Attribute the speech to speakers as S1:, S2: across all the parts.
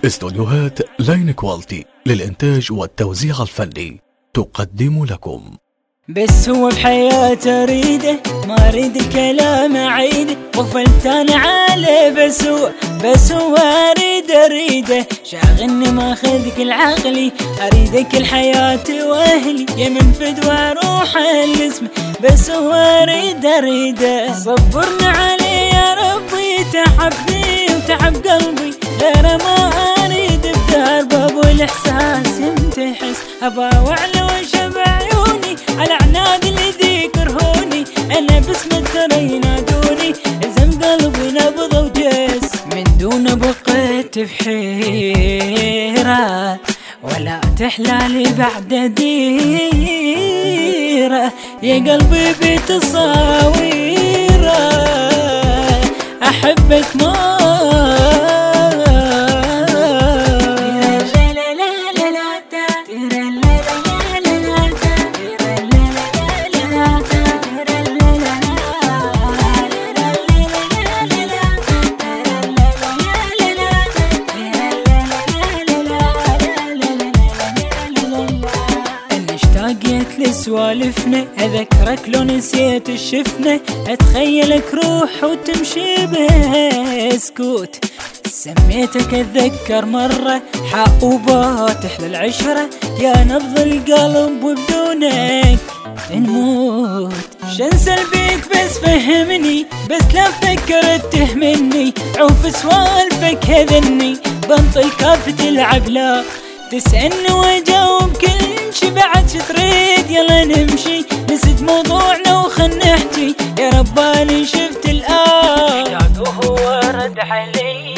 S1: استوديوهات لاين كواليتي للإنتاج والتوزيع الفني تقدم لكم.
S2: بس هو بحياته اريده، ما اريد الكلام اعيده، غفلت انا عليه بس هو اريده شاغلني ماخذك العقلي، اريدك الحياة واهلي، يا من فدوى روح الاسم، بس هو اريده صبرنا عليه يا ربي، تعبني وتعب قلبي، غير ما اريد بدار باب والاحساس يمتحس، ابا وعلى وشب عيوني على عناد اللي ذكرهوني، انا باسم ترى ينادوني، الزم قلبي نبض وجس، من دون بقيت بحيرة ولا تحلالي بعد ديرة، يا قلبي بتصاويره احبك ما اشتاقت لسوالفنا، اذكرك لو نسيت الشفنة، اتخيلك روح وتمشي بسكوت، سميتك اتذكر مرة حقوبة تحلى العشرة، يا نبض القلب وبدونك نموت، شنسل بيك بس فهمني، بس لا فكرت تهمني، عوف سوالفك هذني، بنطي كافة العقلة، تسألني واجاوب كل شي، بعد شي تريد يلا نمشي، نسيت موضوعنا وخل نحكي، يا رباني شفت الآن اشتاق وهو رد علي،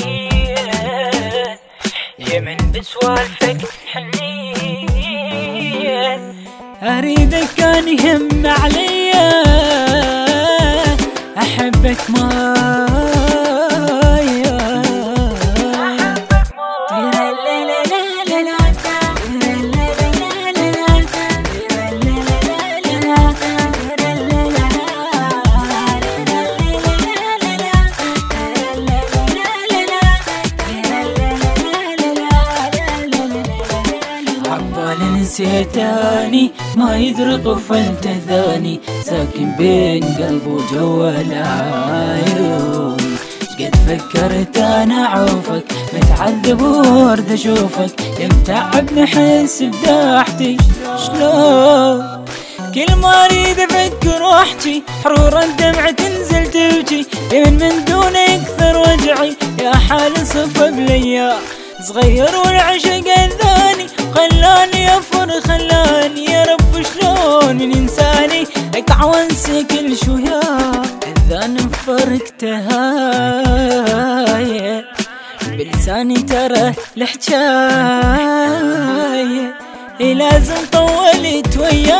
S2: يا من بسوالفك حنين، اريدك كان يهم عليا، احبك نسيتاني ما يدري طفلت ثاني، ساكن بين قلب وجو العيون، شقد فكرت انا عوفك، متعذب ورد اشوفك، يا متعب نحس بداحتي شلون، كل ما اريد افكر واحكي، حرور الدمع تنزل تبكي، من دون اكثر وجعي، يا حال صفى بليا صغير والعشق اذاني، خلاني افر خلاني، يا رب شلون من انساني، اقطع وانسى كل شويه، اذان فرقتها بلساني ترى الحكايه، لازم طولت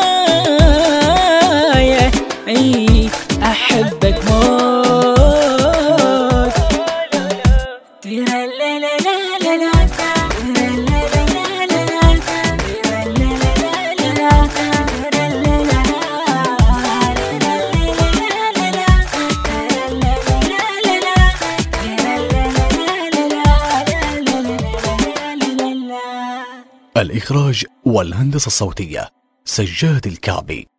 S2: وياي، اي احبك موت،
S1: الإخراج والهندسة الصوتية سجاد الكعبي.